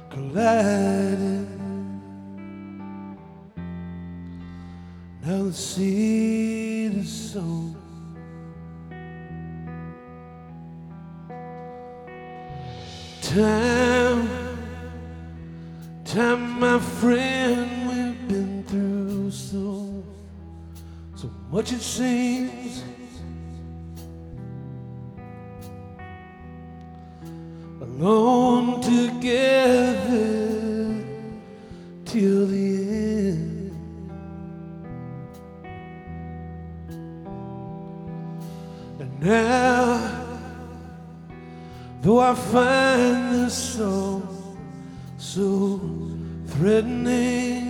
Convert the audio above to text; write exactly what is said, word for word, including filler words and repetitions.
collided. Now the seed is sown. Time, time, my friend, we've been through so, so much it seems. Alone together till the end. And now, though I find this so, so threatening,